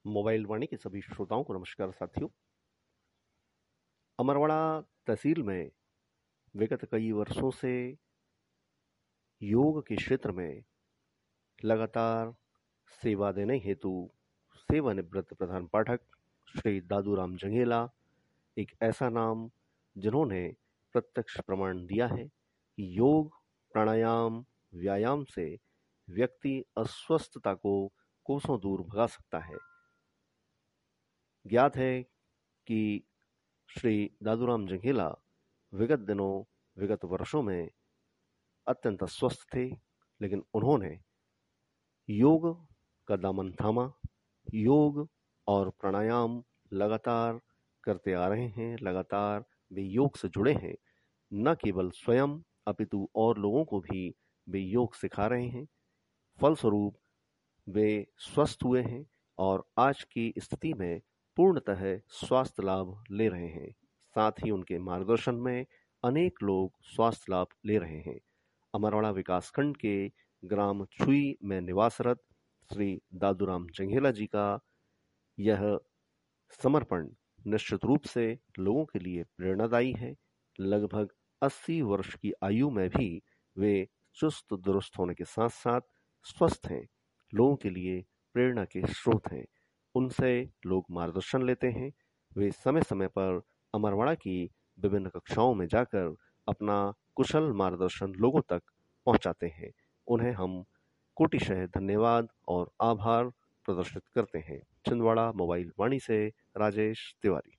Mobile वाणी के सभी श्रोताओं को नमस्कार साथियों। अमरवाड़ा तहसील में विगत कई वर्षों से योग के क्षेत्र में लगातार सेवा देने हेतु सेवानिवृत्त प्रधान पाठक श्री दादूराम जंघेला एक ऐसा नाम जिन्होंने प्रत्यक्ष प्रमाण दिया है कि योग, प्राणायाम, व्यायाम से व्यक्ति अस्वस्थता को कोसों दूर भगा सकता है। ज्ञात है कि श्री दादूराम जंघेला विगत दिनों, विगत वर्षों में अत्यंत अस्वस्थ थे, लेकिन उन्होंने योग का दामन थामा। योग और प्राणायाम लगातार करते आ रहे हैं, लगातार वे योग से जुड़े हैं। न केवल स्वयं अपितु और लोगों को भी वे योग सिखा रहे हैं। फलस्वरूप वे स्वस्थ हुए हैं और आज की स्थिति में पूर्णतः स्वास्थ्य लाभ ले रहे हैं। साथ ही उनके मार्गदर्शन में अनेक लोग स्वास्थ्य लाभ ले रहे हैं। अमरवाड़ा विकासखंड के ग्राम छुई में निवासरत श्री दादूराम जंघेला जी का यह समर्पण निश्चित रूप से लोगों के लिए प्रेरणादायी है। लगभग 80 वर्ष की आयु में भी वे चुस्त दुरुस्त होने के साथ साथ स्वस्थ हैं। लोगों के लिए प्रेरणा के स्रोत हैं। उनसे लोग मार्गदर्शन लेते हैं। वे समय समय पर अमरवाड़ा की विभिन्न कक्षाओं में जाकर अपना कुशल मार्गदर्शन लोगों तक पहुंचाते हैं। उन्हें हम कोटिशः धन्यवाद और आभार प्रदर्शित करते हैं। छिंदवाड़ा मोबाइल वाणी से राजेश तिवारी।